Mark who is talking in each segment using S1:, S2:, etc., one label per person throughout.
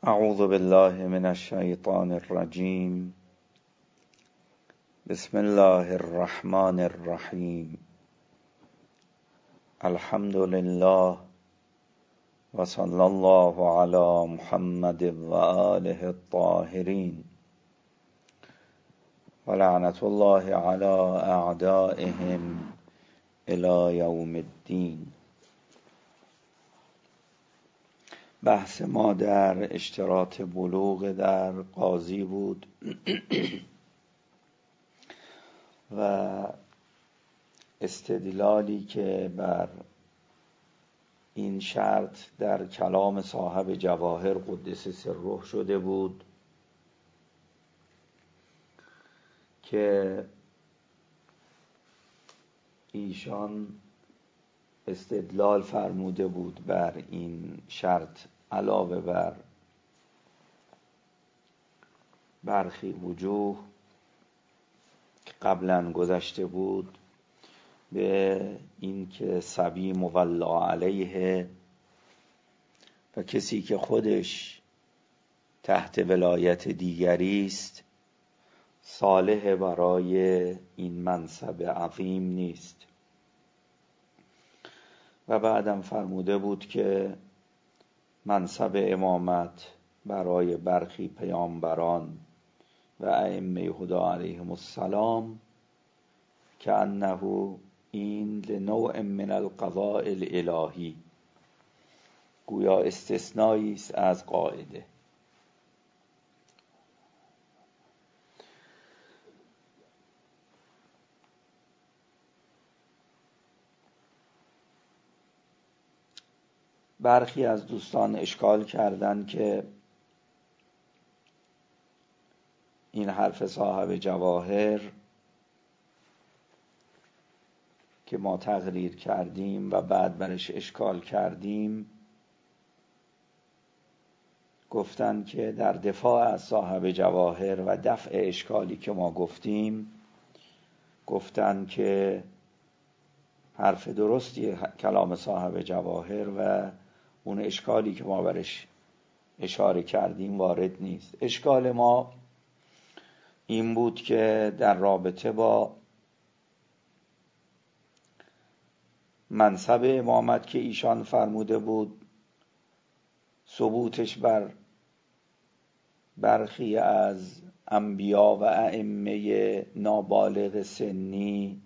S1: اعوذ بالله من الشیطان الرجیم. بسم الله الرحمن الرحیم. الحمد لله و صلی الله علی محمد و آله الطاهرین و لعنت الله علی اعدائهم الی یوم الدین. بحث ما در اشتراط بلوغ در قاضی بود و استدلالی که بر این شرط در کلام صاحب جواهر قدس سره شده بود که ایشان استدلال فرموده بود بر این شرط علاوه بر برخی وجوه که قبلا گذشته بود به این که صبی مولا علیه و کسی که خودش تحت ولایت دیگری است صالح برای این منصب عظیم نیست. و بعدم فرموده بود که منصب امامت برای برخی پیامبران و ائمه هدا علیهم السلام که انه این لنوع من القضاء الالهی، گویا استثنایی است از قاعده. برخی از دوستان اشکال کردند که این حرف صاحب جواهر که ما تقریر کردیم و بعد برش اشکال کردیم، گفتن که در دفاع از صاحب جواهر و دفع اشکالی که ما گفتیم، گفتن که حرف درستی کلام صاحب جواهر و اون اشکالی که ما برش اشاره کردیم وارد نیست. اشکال ما این بود که در رابطه با منصب امامت که ایشان فرموده بود ثبوتش بر برخی از انبیا و ائمه نابالغ سنی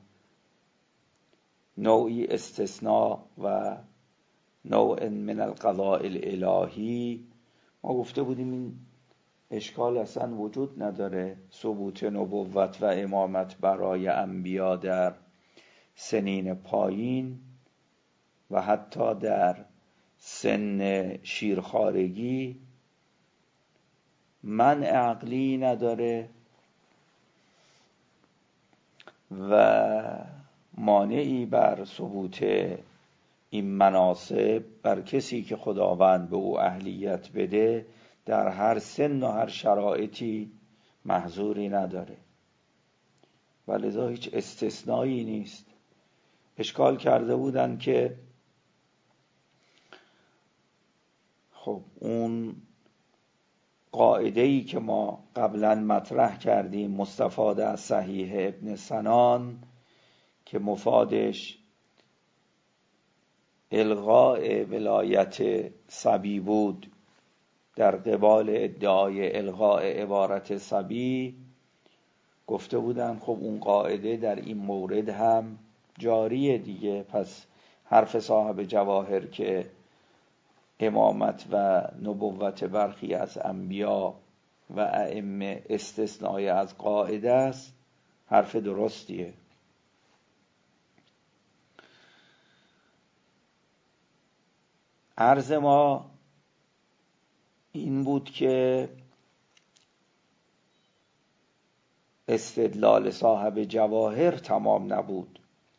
S1: نوعی استثناء و نوع من القضاء الالهی، ما گفته بودیم این اشکال اصلا وجود نداره. ثبوت نبوت و امامت برای انبیا در سنین پایین و حتی در سن شیرخوارگی منع عقلی نداره و مانعی بر ثبوت این مناصب بر کسی که خداوند به او اهلیت بده در هر سن و هر شرایطی محظوری نداره و لذا هیچ استثنایی نیست. اشکال کرده بودن که خب اون قاعده‌ای که ما قبلا مطرح کردیم مستفاد از صحیح ابن سنان که مفادش الغاء ولایت صبی بود در قبال ادعای الغاء عبارت صبی، گفته بودن خب اون قاعده در این مورد هم جاریه دیگه. پس حرف صاحب جواهر که امامت و نبوت برخی از انبیا و ائمه استثنای از قاعده است حرف درستیه. عرض ما این بود که استدلال صاحب جواهر تمام نبود،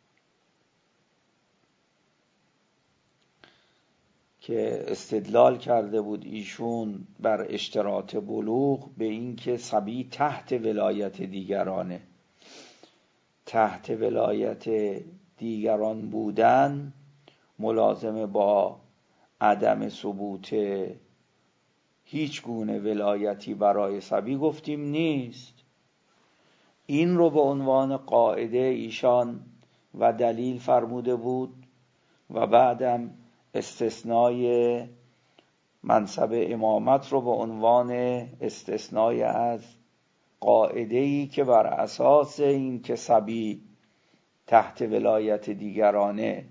S1: که استدلال کرده بود ایشون بر اشتراط بلوغ به این که صبی تحت ولایت دیگرانه. تحت ولایت دیگران بودن ملازم با عدم ثبوت هیچ گونه ولایتی برای صبی گفتیم نیست. این رو به عنوان قاعده ایشان و دلیل فرموده بود و بعدم استثنای منصب امامت رو به عنوان استثنای از قاعده‌ای که بر اساس این که صبی تحت ولایت دیگرانه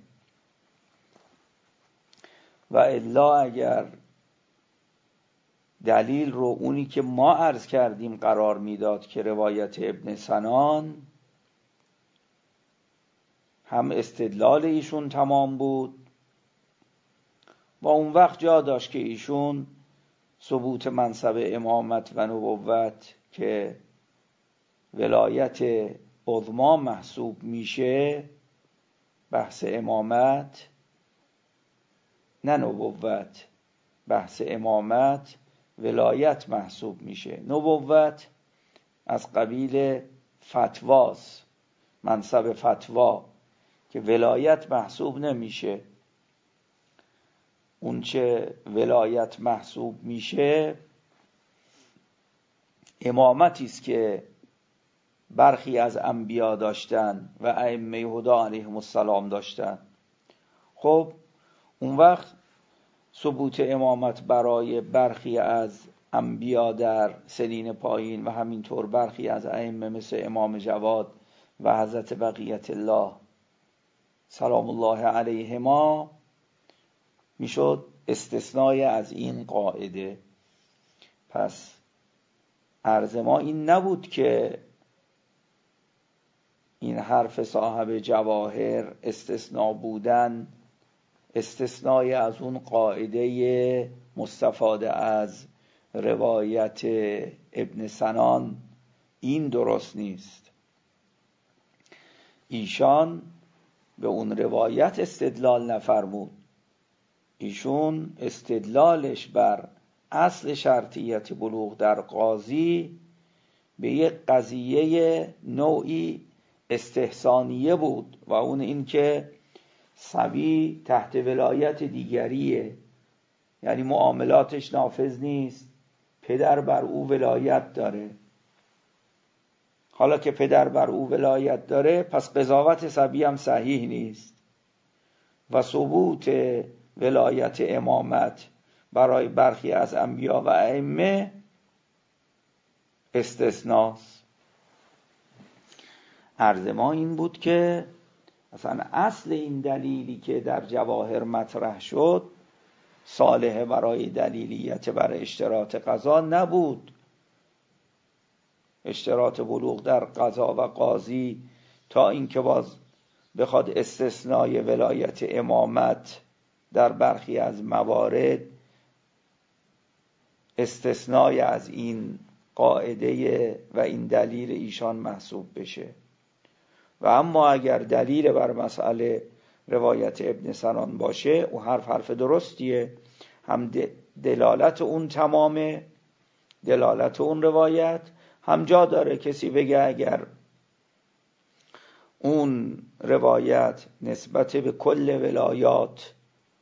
S1: و الا اگر دلیل رو اونی که ما عرض کردیم قرار میداد که روایت ابن سنان هم استدلال ایشون تمام بود و اون وقت جا داشت که ایشون ثبوت منصب امامت و نبوت که ولایت عظما محسوب میشه، بحث امامت نه نبوت، بحث امامت ولایت محسوب میشه، نبوت از قبیل فتواست، منصب فتوا که ولایت محسوب نمیشه. اون چه ولایت محسوب میشه امامتی است که برخی از انبیا داشتن و ائمه هدی علیهم السلام داشتن. خب اون وقت ثبوت امامت برای برخی از انبیا در سنین پایین و همینطور برخی از ائمه مثل امام جواد و حضرت بقیت الله سلام الله علیهما میشد استثنای از این قاعده. پس عرض ما این نبود که این حرف صاحب جواهر استثناء بودن استثنای از اون قاعده مستفاده از روایت ابن سنان این درست نیست. ایشان به اون روایت استدلال نفرمود، ایشون استدلالش بر اصل شرطیت بلوغ در قاضی به یک قضیه نوعی استحسانیه بود و اون این که صبی تحت ولایت دیگریه، یعنی معاملاتش نافذ نیست، پدر بر او ولایت داره. حالا که پدر بر او ولایت داره پس قضاوت صبی هم صحیح نیست و ثبوت ولایت امامت برای برخی از انبیا و ائمه استثناست. عرض ما این بود که اصلا اصل این دلیلی که در جواهر مطرح شد صالح برای دلیلیت بر اشتراط قضا نبود. اشتراط بلوغ در قضا و قاضی تا اینکه باز بخواد استثنای ولایت امامت در برخی از موارد استثنای از این قاعده و این دلیل ایشان محسوب بشه. و اما اگر دلیل بر مسئله روایت ابن سنان باشه او حرف درستیه، هم دلالت اون تمامه، دلالت اون روایت هم جا داره کسی بگه اگر اون روایت نسبت به کل ولایات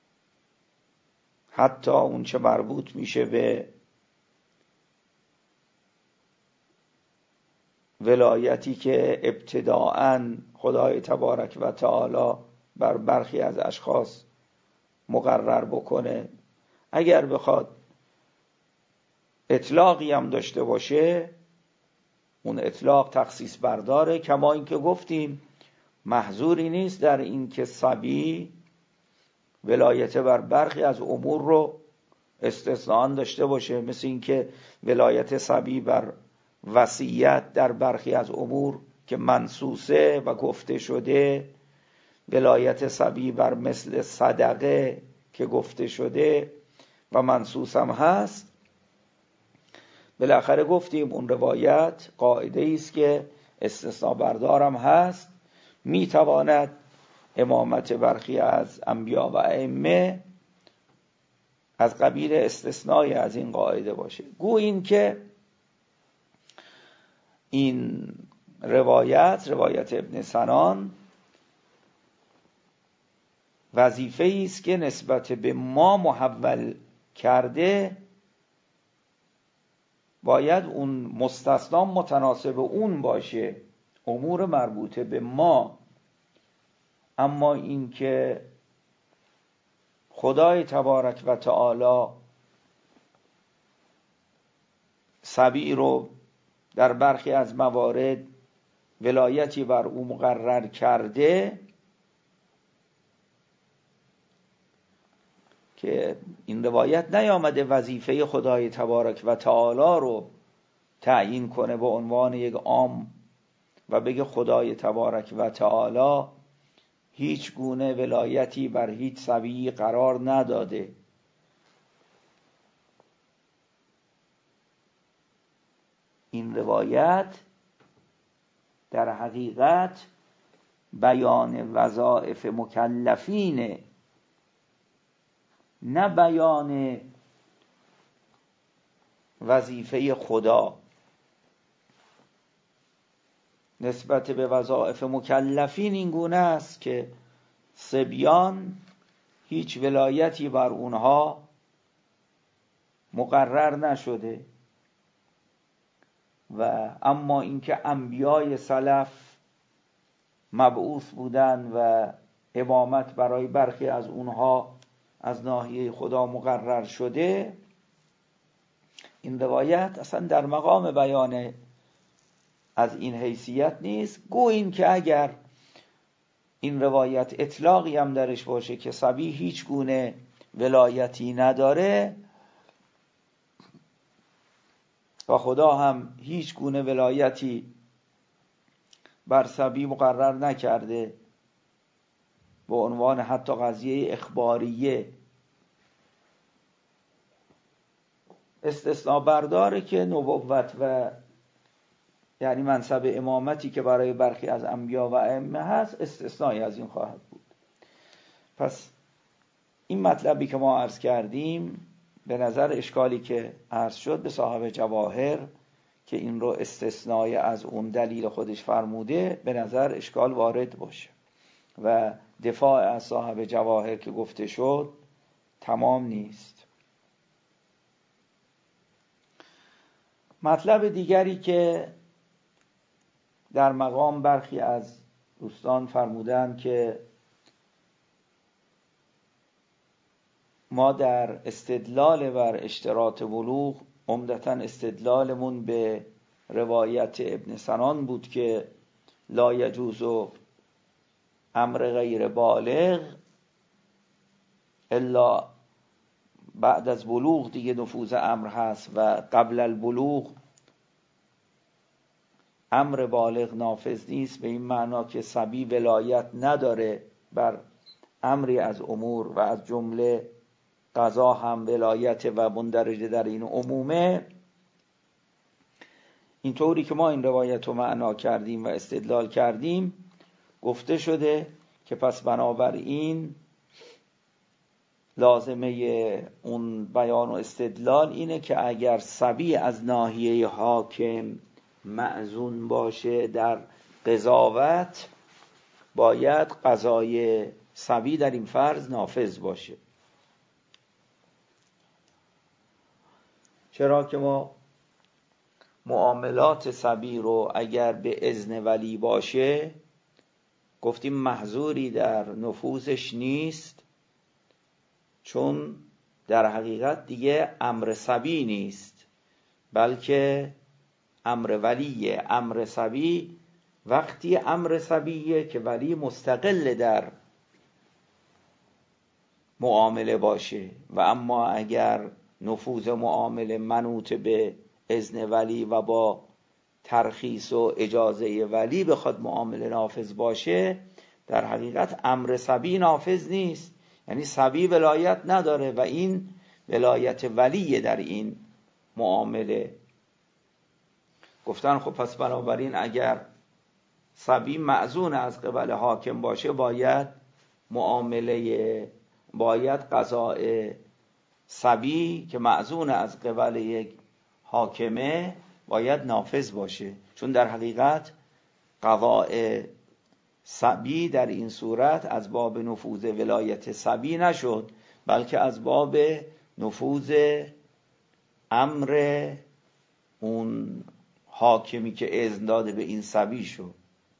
S1: حتی اون چه مربوط میشه به ولایتی که ابتداءً خدای تبارک و تعالی بر برخی از اشخاص مقرر بکنه، اگر بخواد اطلاقی هم داشته باشه اون اطلاق تخصیص برداره. کما اینکه گفتیم محظوری نیست در این که صبی ولایت بر برخی از امور رو استثناء داشته باشه، مثل اینکه ولایت صبی بر وصیت در برخی از امور که منصوصه و گفته شده، ولایت صبی بر مثل صدقه که گفته شده و منصوص هم هست. بالاخره گفتیم اون روایت قاعده است که استثناء بردارم هست، میتواند امامت برخی از انبیا و ائمه از قبیل استثنای از این قاعده باشه. گو این که این روایت ابن سنان وظیفه‌ای است که نسبت به ما محول کرده باید اون مستثنا متناسب اون باشه، امور مربوطه به ما. اما این که خدای تبارک و تعالی صبی رو در برخی از موارد ولایتی بر او مقرر کرده، که این روایت نیامده وظیفه خدای تبارک و تعالی رو تعیین کنه به عنوان یک عام و بگه خدای تبارک و تعالی هیچ گونه ولایتی بر هیچ صبی قرار نداده. این روایت در حقیقت بیان وظایف مکلفینه، نه بیان وظیفه خدا. نسبت به وظایف مکلفین این گونه است که صبیان هیچ ولایتی بر اونها مقرر نشده، و اما اینکه انبیای سلف مبعوث بودن و امامت برای برخی از اونها از ناحیه خدا مقرر شده، این روایت اصلا در مقام بیان از این حیثیت نیست. گو این که اگر این روایت اطلاقی هم درش باشه که صبی هیچ گونه ولایتی نداره و خدا هم هیچ گونه ولایتی بر صبی مقرر نکرده به عنوان حتی قضیه اخباریه، استثناء برداره که نبوت و یعنی منصب امامتی که برای برخی از انبیا و ائمه هست استثنایی از این خواهد بود. پس این مطلبی که ما عرض کردیم به نظر اشکالی که عرض شد به صاحب جواهر که این رو استثنای از اون دلیل خودش فرموده، به نظر اشکال وارد باشه و دفاع از صاحب جواهر که گفته شد تمام نیست. مطلب دیگری که در مقام برخی از دوستان فرمودن که ما در استدلال بر اشتراط بلوغ عمدتاً استدلالمون به روایت ابن سنان بود که لا یجوز امر غیر بالغ الا بعد از بلوغ دیگه نفوذ امر هست و قبل البلوغ امر بالغ نافذ نیست، به این معنا که صبی ولایت نداره بر امری از امور و از جمله قضا هم ولایت و مندرجه در این عمومه. اینطوری که ما این روایت رو معنا کردیم و استدلال کردیم گفته شده که پس بنابراین لازمه اون بیان و استدلال اینه که اگر صبی از ناحیه حاکم معزون باشه در قضاوت باید قضای صبی در این فرض نافذ باشه. چرا که ما معاملات صبی رو اگر به اذن ولی باشه گفتیم محظوری در نفوذش نیست، چون در حقیقت دیگه امر صبی نیست بلکه امر ولیه. امر صبی وقتی امر صبیه که ولی مستقل در معامله باشه، و اما اگر نفوذ معامله منوط به اذن ولی و با ترخیص و اجازه ولی بخواد معامله نافذ باشه در حقیقت امر صبی نافذ نیست، یعنی صبی ولایت نداره و این ولایت ولیه در این معامله. گفتن خب پس بنابراین اگر صبی معزون از قبل حاکم باشه باید قضاء صبی که معزون از قبل یک حاکمه باید نافذ باشه، چون در حقیقت قضاء صبی در این صورت از باب نفوذ ولایت صبی نشد بلکه از باب نفوذ امر اون حاکمی که اذن داده به این صبی شو.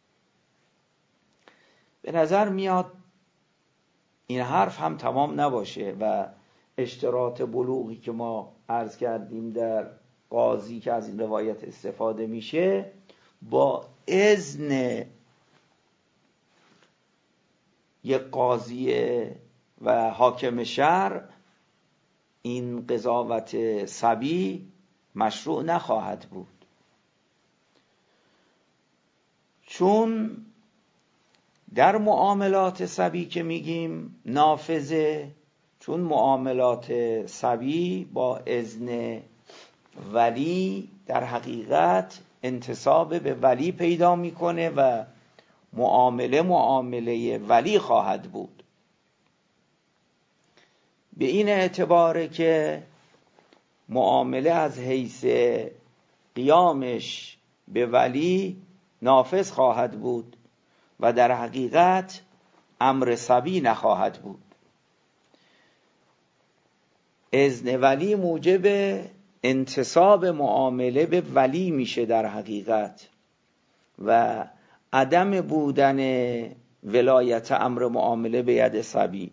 S1: به نظر میاد این حرف هم تمام نباشه و اشتراط بلوغی که ما عرض کردیم در قاضی که از این روایت استفاده میشه با اذن یک قاضی و حاکم شرع این قضاوت صبی مشروع نخواهد بود، چون در معاملات صبی که میگیم نافذه، چون معاملات صبی با اذن ولی در حقیقت انتساب به ولی پیدا میکنه و معامله ولی خواهد بود. به این اعتباره که معامله از حیث قیامش به ولی نافذ خواهد بود و در حقیقت امر صبی نخواهد بود. اذن ولی موجب انتساب معامله به ولی میشه در حقیقت و عدم بودن ولایت امر معامله به ید صبی.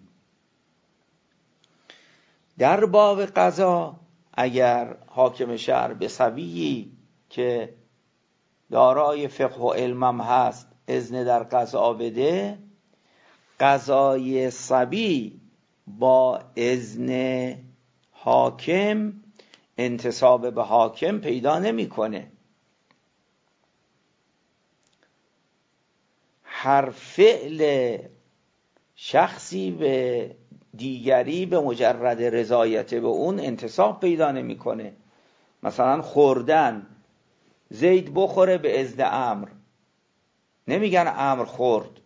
S1: در باب قضا اگر حاکم شرع به صبیی که دارای فقه و علمم هست اذن در قضا بده، قضای صبی با اذن حاکم انتساب به حاکم پیدا نمیکنه. هر فعل شخصی به دیگری به مجرد رضایت به اون انتساب پیدا نمیکنه. مثلا خوردن، زید بخوره به اذن عمرو، نمیگن عمرو خورد.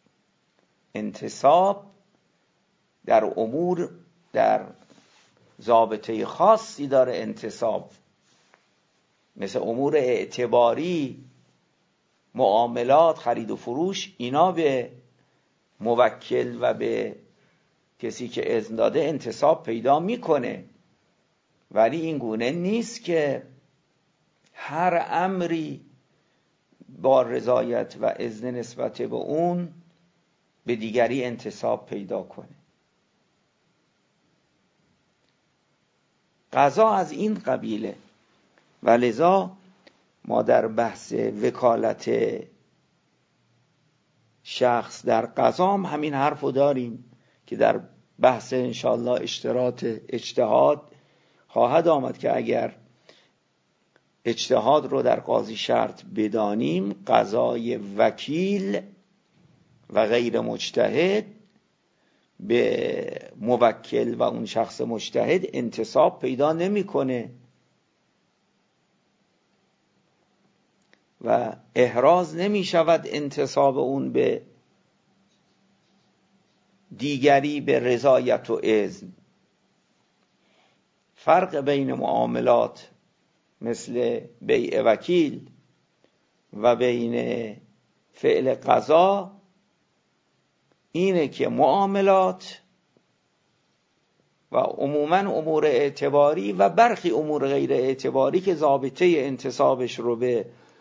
S1: انتساب در امور در ضابطه خاصی داره انتساب، مثل امور اعتباری، معاملات، خرید و فروش، اینا به موکل و به کسی که اذن داده انتساب پیدا میکنه. ولی این گونه نیست که هر امری با رضایت و اذن نسبت به اون به دیگری انتساب پیدا کنه. قضا از این قبیله و لذا ما در بحث وکالت شخص در قضا هم همین حرفو داریم که در بحث انشاءالله اشتراط اجتهاد خواهد آمد که اگر اجتهاد رو در قاضی شرط بدانیم، قضای وکیل و غیر مجتهد به موکل و اون شخص مجتهد انتساب پیدا نمیکنه و احراز نمی شود انتساب اون به دیگری به رضایت و اذن. فرق بین معاملات مثل بیع وکیل و بین فعل قضا اینه که معاملات و عموما امور اعتباری و برخی امور غیر اعتباری که ضابطه انتسابش رو به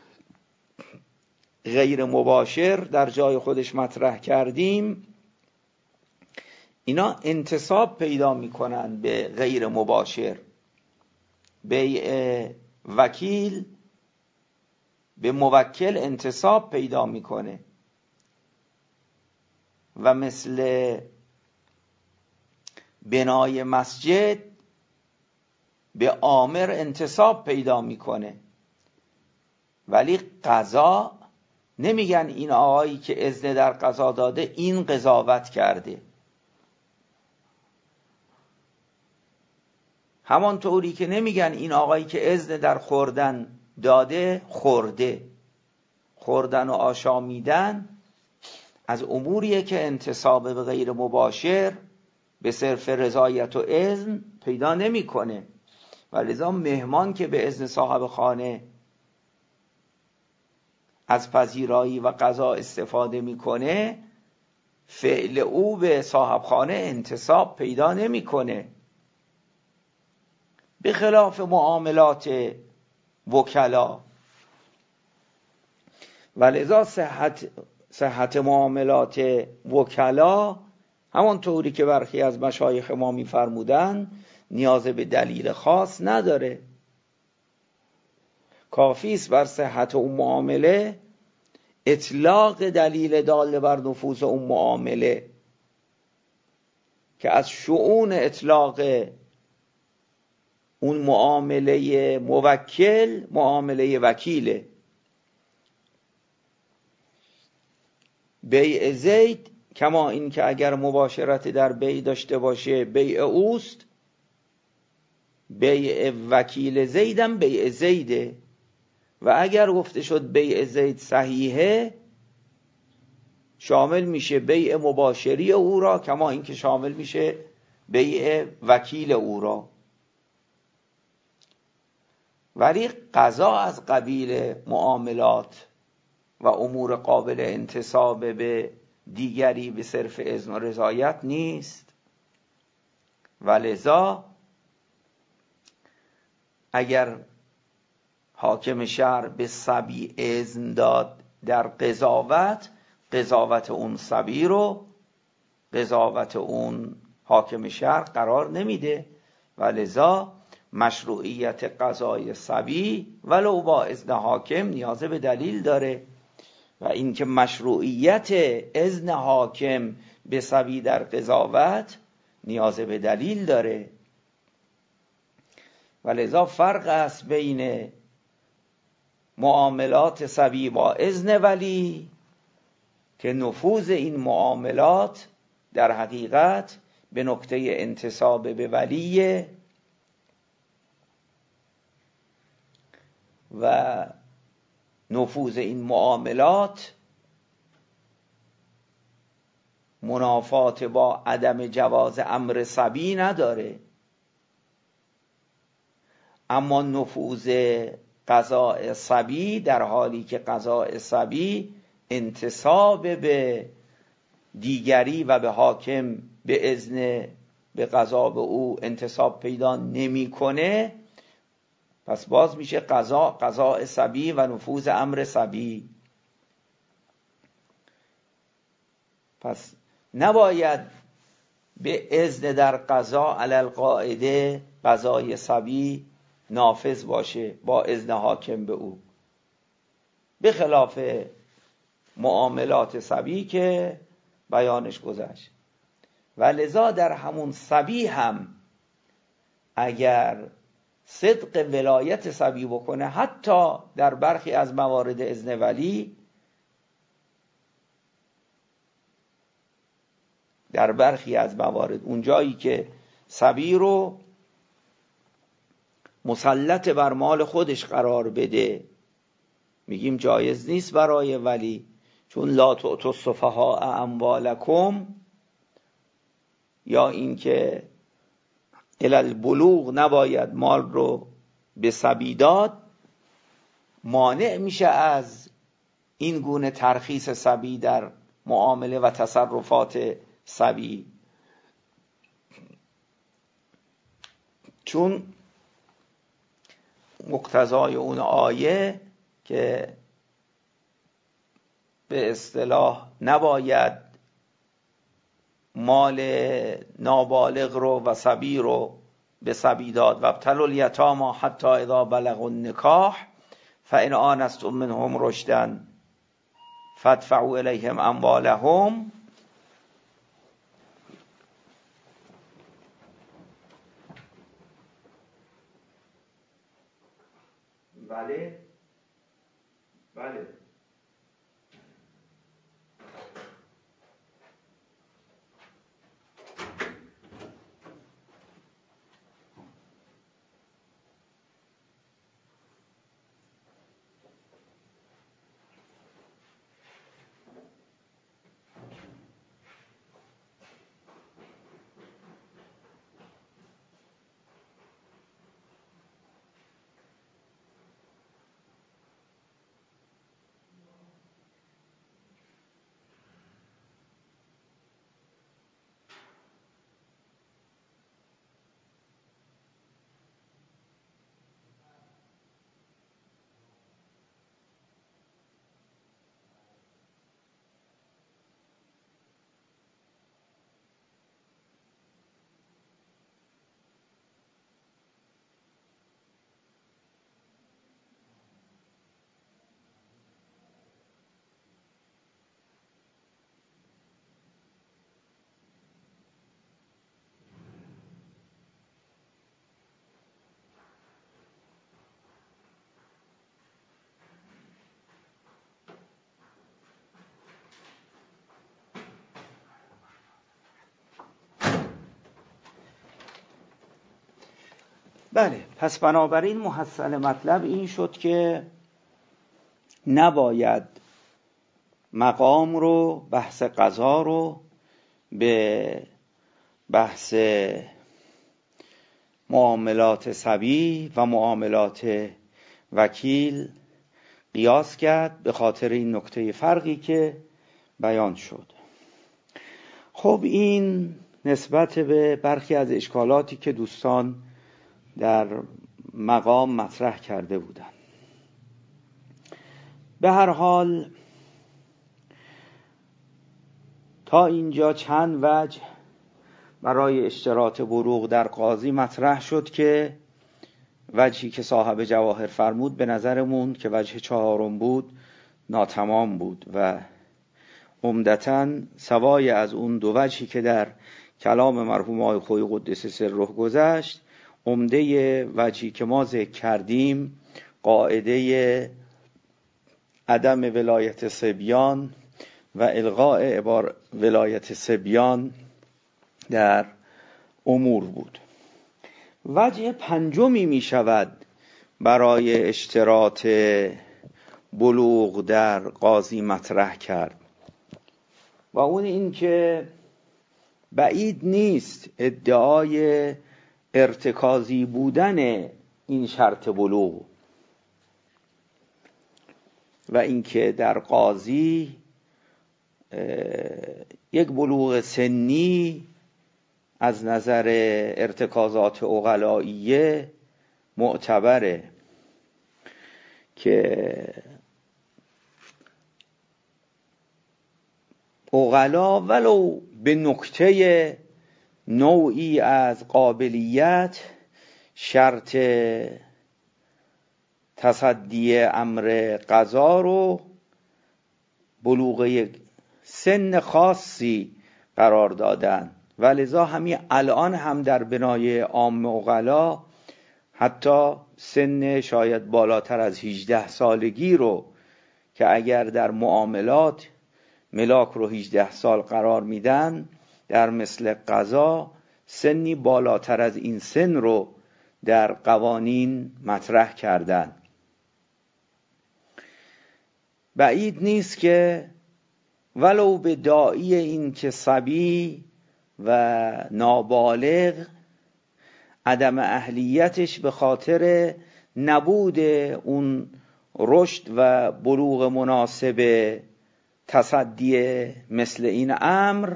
S1: غیر مباشر در جای خودش مطرح کردیم، اینا انتساب پیدا میکنن به غیر مباشر. بیع وکیل به موکل انتساب پیدا میکنه و مثل بنای مسجد به آمر انتساب پیدا میکنه. ولی قضا نمیگن این آقایی که اذن در قضا داده این قضاوت کرده. همانطوری که نمیگن این آقایی که اذن در خوردن داده خورده. خوردن و آشامیدن از اموریه که انتساب به غیر مباشر به صرف رضایت و اذن پیدا نمیکنه. و لذا مهمان که به اذن صاحب خانه از پذیرایی و قضا استفاده میکنه، فعل او به صاحب خانه انتساب پیدا نمیکنه. به خلاف معاملات وکلا. ولذا صحت معاملات وکلا همون طوری که برخی از مشایخ ما می‌فرمودن نیاز به دلیل خاص نداره. کافی است بر صحت اون معامله اطلاق دلیل دال بر نفوذ اون معامله که از شؤون اطلاق اون معامله موکل معامله وکیله. بیع زید کما این که اگر مباشرت در بیع داشته باشه بیع اوست، بیع وکیل زیدم بیع زیده. و اگر گفته شد بیع زید صحیحه شامل میشه بیع مباشری او را کما این که شامل میشه بیع وکیل او را. ولی قضا از قبیل معاملات و امور قابل انتساب به دیگری به صرف اذن و رضایت نیست. ولذا اگر حاکم شهر به صبی اذن داد در قضاوت اون صبی رو قضاوت اون حاکم شهر قرار نمیده. ولذا مشروعیت قضای صبی ولو با اذن حاکم نیاز به دلیل داره. و اینکه مشروعیت اذن حاکم به صبی در قضاوت نیاز به دلیل داره. ولذا فرق است بین معاملات صبی با اذن ولی که نفوذ این معاملات در حقیقت به نقطه انتساب به ولیه و نفوذ این معاملات منافات با عدم جواز امر صبی نداره. اما نفوذ قضاء صبی در حالی که قضاء صبی انتساب به دیگری و به حاکم به اذن به قضا به او انتساب پیدا نمی‌کنه، پس باز میشه قضاء صبی و نفوذ امر صبی. پس نباید به اذن در قضا علی القاعده قضای صبی نافذ باشه با اذن حاکم به او، به خلاف معاملات صبی که بیانش گذشت. و لذا در همون صبی هم اگر صدق ولایت صبی بکنه حتی در برخی از موارد اذن ولی، در برخی از موارد اونجایی که صبی رو مسلط بر مال خودش قرار بده میگیم جایز نیست برای ولی، چون لا تؤتوا السفهاء اموالکم، یا اینکه الی البلوغ نباید مال رو به صبی داد، مانع میشه از این گونه ترخیص صبی در معامله و تصرفات صبی. چون مقتضای اون آیه که به اصطلاح نباید مال نابالغ رو و صبی رو به صبی داد. و ابتلوا الیتامی حتی اذا بلغوا النکاح فان آنستم منهم رشدا فادفعوا الیهم اموالهم. بله بله بله، پس بنابراین محصل مطلب این شد که نباید مقام رو، بحث قضا رو به بحث معاملات صبی و معاملات وکیل قیاس کرد، به خاطر این نکته فرقی که بیان شد. خب این نسبت به برخی از اشکالاتی که دوستان در مقام مطرح کرده بودند. به هر حال تا اینجا چند وجه برای اشتراط بلوغ در قاضی مطرح شد که وجهی که صاحب جواهر فرمود به نظرمون که وجه چهارم بود ناتمام بود و عمدتاً سوای از اون دو وجهی که در کلام مرحوم آقای خویی قدس سره گذشت، عمده وجهی که ما ذکر کردیم قاعده عدم ولایت صبیان و الغاء ولایت صبیان در امور بود. وجه پنجمی می شود برای اشتراط بلوغ در قاضی مطرح کرد و اون این که بعید نیست ادعای ارتکازی بودن این شرط بلوغ و اینکه در قاضی یک بلوغ سنی از نظر ارتکازات عقلائیه معتبره که عقلا ولو به نکته نوعی از قابلیت شرط تصدی امر قضا رو بلوغ یک سن خاصی قرار دادن و لذا همین الان هم در بنای عام عقلا حتی سن شاید بالاتر از 18 سالگی رو که اگر در معاملات ملاک رو 18 سال قرار میدن، در مثل قضا سنی بالاتر از این سن رو در قوانین مطرح کردن. بعید نیست که ولو به داعی این که صبی و نابالغ عدم اهلیتش به خاطر نبود اون رشد و بلوغ مناسب تصدی مثل این امر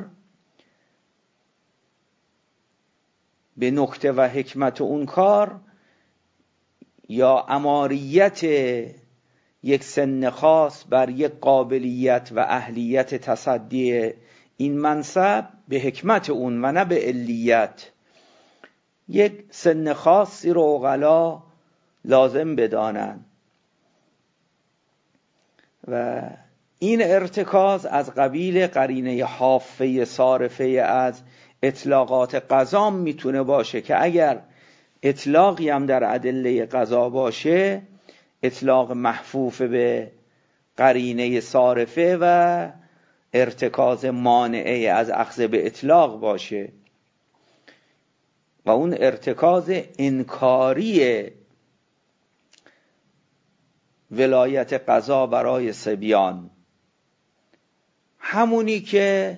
S1: به نکته و حکمت اون کار یا اماریت یک سن خاص بر یک قابلیت و اهلیت تصدی این منصب به حکمت اون و نه به علیت، یک سن خاصی رو عقلا لازم بدانن و این ارتکاز از قبیل قرینه حافه صارفه از اطلاقات قضا میتونه باشه که اگر اطلاقی هم در ادله قضا باشه اطلاق محفوف به قرینه صارفه و ارتکاز مانعه از اخذ به اطلاق باشه و اون ارتکاز انکاری ولایت قضا برای صبیان، همونی که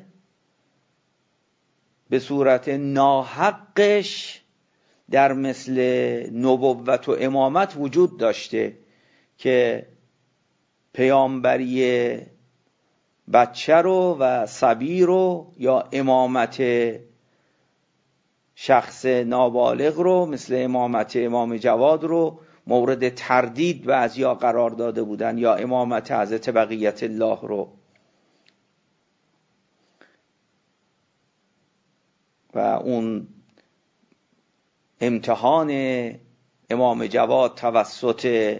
S1: به صورت ناحقش در مثل نبوت و امامت وجود داشته که پیامبری بچه رو و صبی رو یا امامت شخص نابالغ رو مثل امامت امام جواد رو مورد تردید بعضیا قرار داده بودن یا امامت حضرت بقیت الله رو و اون امتحان امام جواد توسط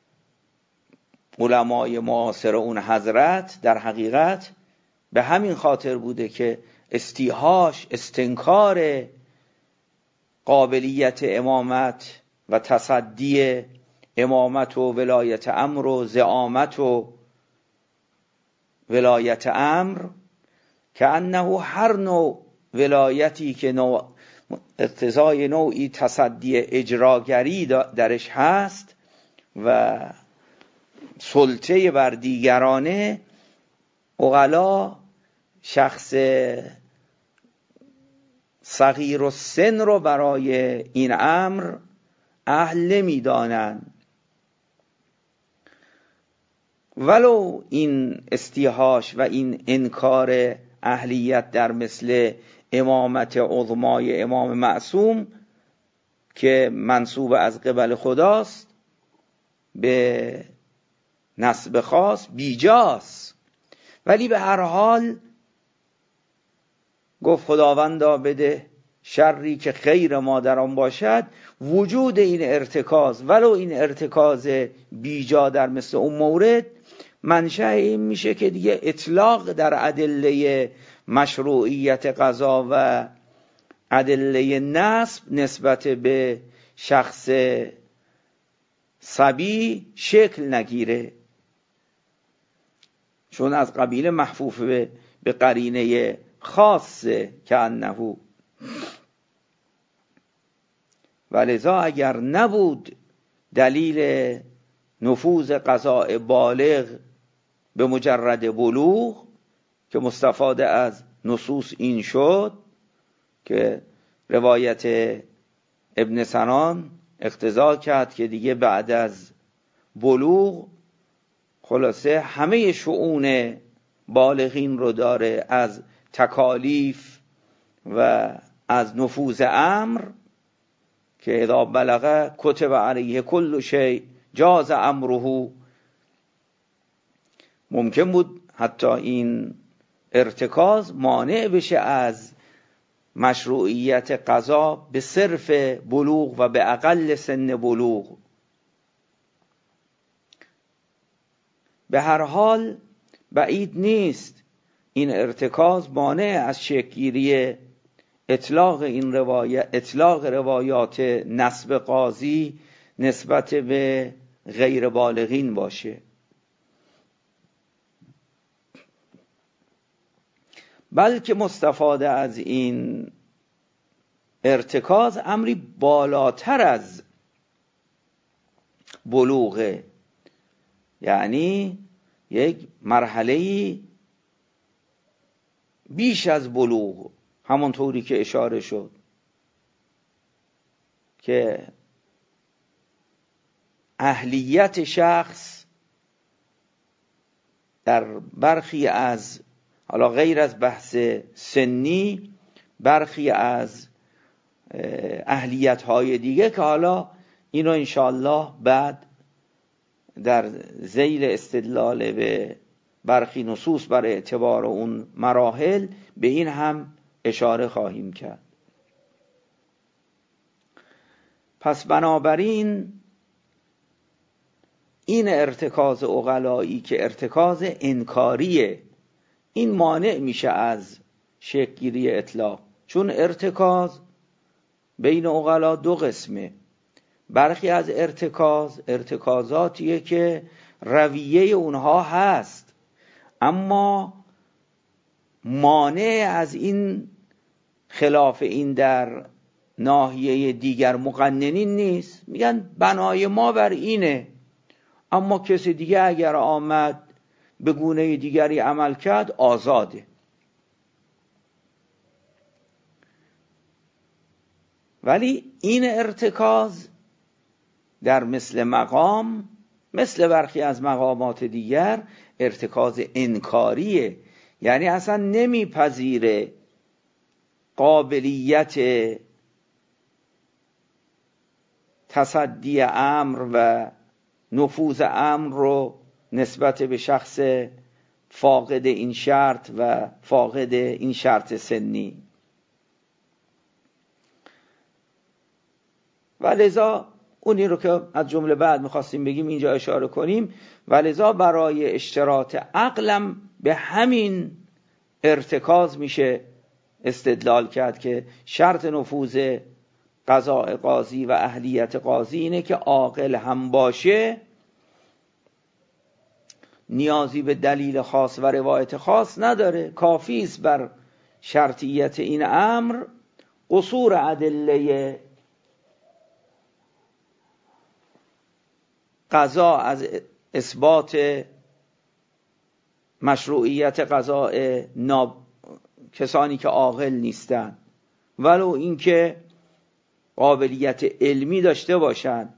S1: علمای معاصر اون حضرت در حقیقت به همین خاطر بوده که استیحاش استنکار قابلیت امامت و تصدی امامت و ولایت امر و زعامت و ولایت امر که انه هر نوع ولایتی که اقتضای نوعی تصدی اجراگری درش هست و سلطه بر دیگرانه، عقلا شخص صغیر السن رو برای این امر اهل نمی‌دانند، ولو این استیحاش و این انکار اهلیت در مثل امامت عظمای امام معصوم که منصوب از قبل خداست به نسب خاص بیجاست. ولی به هر حال گفت خداوندا بده شری که خیر ما در آن باشد. وجود این ارتکاز ولو این ارتکاز بیجا در مثل اون مورد منشأ این میشه که دیگه اطلاق در ادله مشروعیت قضا و ادله نسب نسبت به شخص صبی شکل نگیره، چون از قبیل محفوف به قرینه خاصه که انهو. ولذا اگر نبود دلیل نفوذ قضاء بالغ به مجرد بلوغ که مستفاد از نصوص این شد که روایت ابن سنان اقتضا کرد که دیگه بعد از بلوغ خلاصه همه شؤون بالغین رو داره، از تکالیف و از نفوذ امر که اذا بلغ کتب علیه کل شیء جاز امره. ممکن بود حتی این ارتکاز مانع بشه از مشروعیت قضا به صرف بلوغ و به اقل سن بلوغ. به هر حال بعید نیست این ارتکاز مانع از شکل‌گیری اطلاق روایات نسب قاضی نسبت به غیر بالغین باشه. بلکه مستفاده از این ارتکاز امری بالاتر از بلوغه، یعنی یک مرحله بیش از بلوغ، همونطوری که اشاره شد که اهلیت شخص در برخی از، حالا غیر از بحث سنی، برخی از اهلیت‌های دیگه که حالا اینو انشاءالله بعد در ذیل استدلال به برخی نصوص بر اعتبار اون مراحل به این هم اشاره خواهیم کرد. پس بنابراین این ارتکاز عقلایی که ارتکاز انکاریه، این مانع میشه از شکل‌گیری اطلاق، چون بین عقلا دو قسمه. برخی از ارتکازاتیه که رویه اونها هست، اما مانع از این خلاف این در ناحیه دیگر مقننین نیست. میگن بنای ما بر اینه، اما کسی دیگه اگر آمد به گونه دیگری عمل کرد آزاده. ولی این ارتکاز در مثل مقام، مثل برخی از مقامات دیگر، ارتکاز انکاریه، یعنی اصلا نمیپذیره قابلیت تصدی امر و نفوذ امر رو نسبت به شخص فاقد این شرط و فاقد این شرط سنی. ولذا اونی رو که از جمله بعد میخواستیم بگیم اینجا اشاره کنیم. ولذا برای اشتراط عقلم به همین ارتکاز میشه استدلال کرد که شرط نفوذ قضاء قاضی و اهلیت قاضی اینه که عاقل هم باشه، نیازی به دلیل خاص و روایت خاص نداره، کافی است بر شرطیت این امر قصور ادله قضا از اثبات مشروعیت قضاء کسانی که عاقل نیستند، ولو اینکه قابلیت علمی داشته باشند.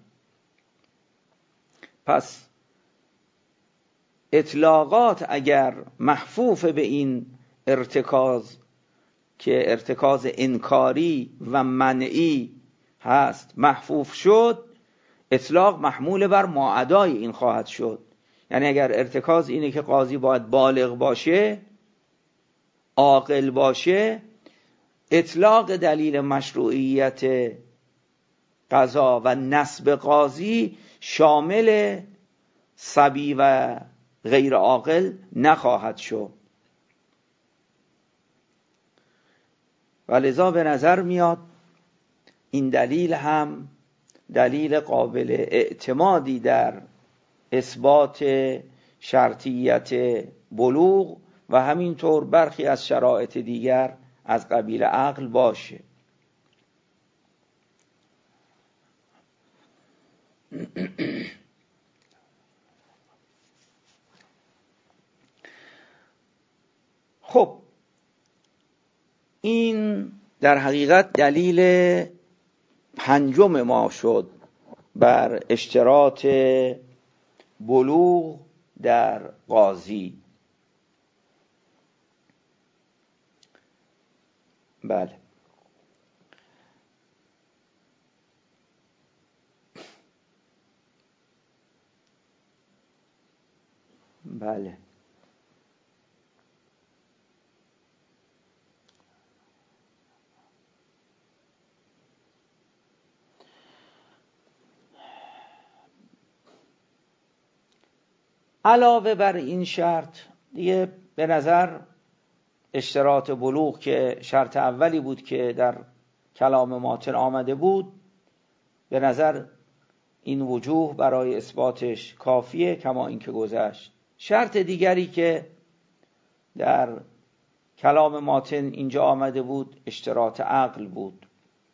S1: پس اطلاقات اگر محفوف به این ارتکاز که ارتکاز انکاری و منعی هست محفوف شد، اطلاق محمول بر ماعدای این خواهد شد. یعنی اگر ارتکاز اینه که قاضی باید بالغ باشه، عاقل باشه، اطلاق دلیل مشروعیت قضا و نسب قاضی شامل صبی و غیر عاقل نخواهد شد. و لذا به نظر میاد این دلیل هم دلیل قابل اعتمادی در اثبات شرطیت بلوغ و همینطور برخی از شرایط دیگر از قبیل عقل باشه. خب این در حقیقت دلیل پنجم ما شد بر اشتراط بلوغ در قاضی. بله بله علاوه بر این شرط دیگه به نظر اشتراط بلوغ که شرط اولی بود که در کلام ماتن آمده بود، به نظر این وجوه برای اثباتش کافیه کما این که گذشت. شرط دیگری که در کلام ماتن اینجا آمده بود اشتراط عقل بود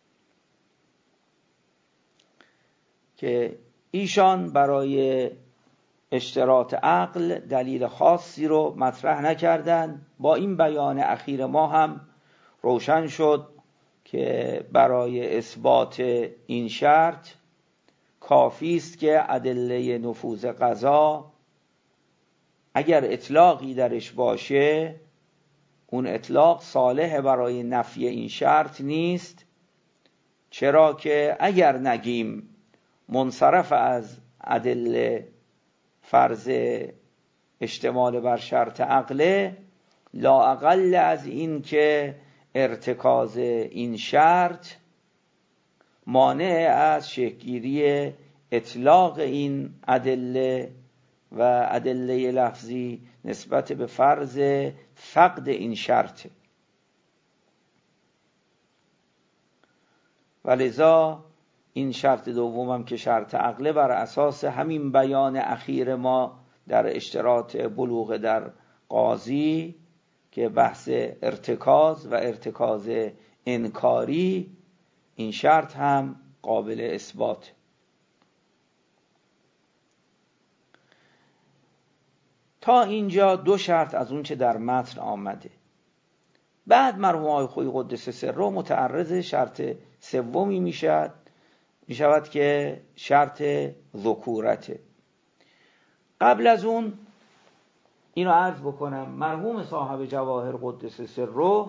S1: که ایشان برای اشتراط عقل دلیل خاصی رو مطرح نکردن. با این بیان اخیر ما هم روشن شد که برای اثبات این شرط کافی است که ادله نفوذ قضا اگر اطلاقی درش باشه، اون اطلاق صالح برای نفی این شرط نیست، چرا که اگر نگیم منصرف از ادله فرض اشتمال بر شرط عقله، لااقل از این که ارتکاز این شرط مانع از شکل‌گیری اطلاق این ادله و ادله لفظی نسبت به فرض فقد این شرط. ولذا این شرط دومم که شرط عقله بر اساس همین بیان اخیر ما در اشتراط بلوغ در قاضی که بحث ارتکاز و ارتکاز انکاری، این شرط هم قابل اثبات. تا اینجا دو شرط از اون چه در متن آمده. بعد مرحوم آقای خویی قدس سره متعرض شرط سومی می شود که شرط ذکورته. قبل از اون اینو عرض بکنم، مرحوم صاحب جواهر قدس سره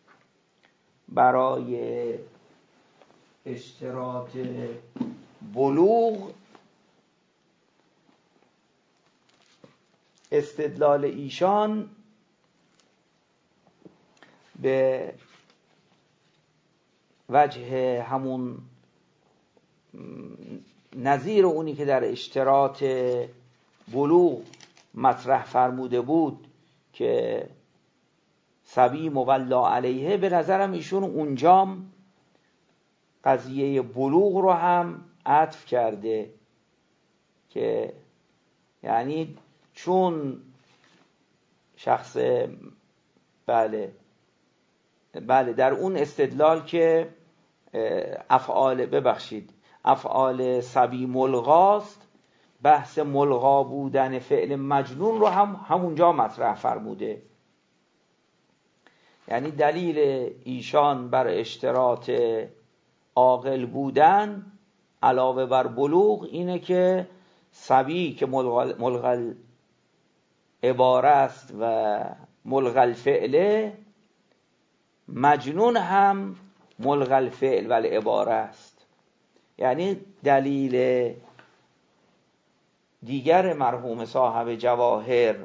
S1: برای اشتراط بلوغ استدلال ایشان به وجه همون نظیر اونی که در اشتراط بلوغ مطرح فرموده بود که صبی مولا علیه، به نظرم ایشون اونجام قضیه بلوغ رو هم عطف کرده که یعنی چون شخص بله در اون استدلال که افعال صبی ملغاست، بحث ملغا بودن فعل مجنون رو همونجا مطرح فرموده. یعنی دلیل ایشان بر اشتراط عاقل بودن علاوه بر بلوغ اینه که صبی که ملغا عباره است و ملغا الفعل، مجنون هم ملغا الفعل و العباره است. یعنی دلیل دیگر مرحوم صاحب جواهر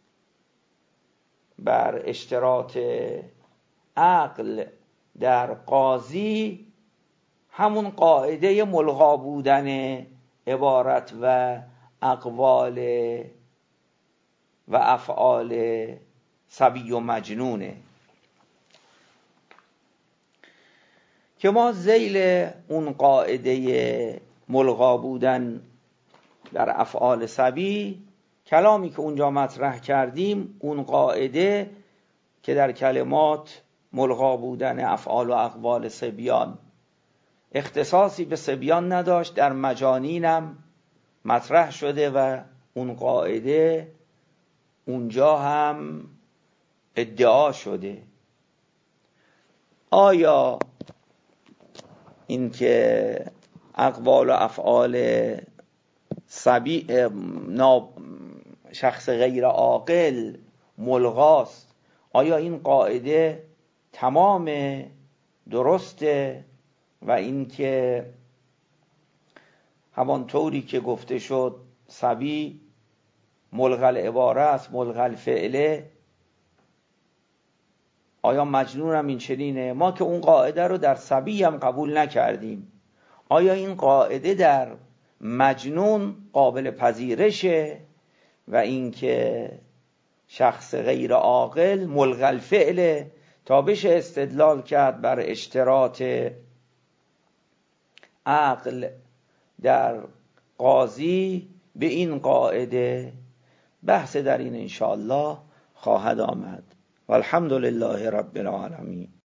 S1: بر اشتراط عقل در قاضی همون قاعده ملغا بودن عبارت و اقوال و افعال صبی و مجنونه که ما ذیل اون قاعده ملغا بودن در افعال صبی کلامی که اونجا مطرح کردیم، اون قاعده که در کلمات ملغا بودن افعال و اقوال صبیان اختصاصی به صبیان نداشت، در مجانینم مطرح شده و اون قاعده اونجا هم ادعا شده. آیا این که اقوال و افعال صبی شخص غیر عاقل ملغاست، آیا این قاعده تمام درسته؟ و این که همانطوری که گفته شد صبی ملغا العباره است ملغا الفعله، آیا مجنون هم این چنینه؟ ما که اون قاعده رو در صبی هم قبول نکردیم، آیا این قاعده در مجنون قابل پذیرشه؟ و این که شخص غیر عاقل ملغا الفعل، تا بشه استدلال کرد بر اشتراط عقل در قاضی به این قاعده. بحث در این انشاءالله خواهد آمد. والحمد لله رب العالمین.